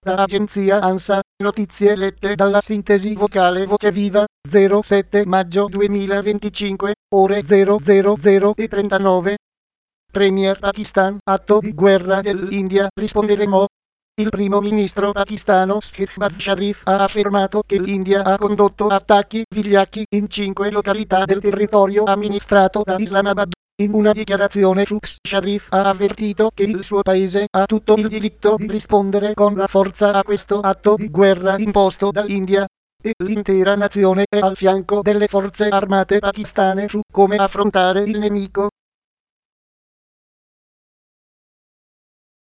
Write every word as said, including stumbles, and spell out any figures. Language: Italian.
Da agenzia ANSA, notizie lette dalla sintesi vocale Voce Viva, zero sette maggio duemilaventicinque, ore zero zero zero e trentanove. Premier Pakistan, atto di guerra dell'India, risponderemo. Il primo ministro pakistano Shehbaz Sharif ha affermato che l'India ha condotto attacchi vigliacchi in cinque località del territorio amministrato da Islamabad. In una dichiarazione Shehbaz Sharif ha avvertito che il suo paese ha tutto il diritto di rispondere con la forza a questo atto di guerra imposto dall'India, e l'intera nazione è al fianco delle forze armate pakistane su come affrontare il nemico.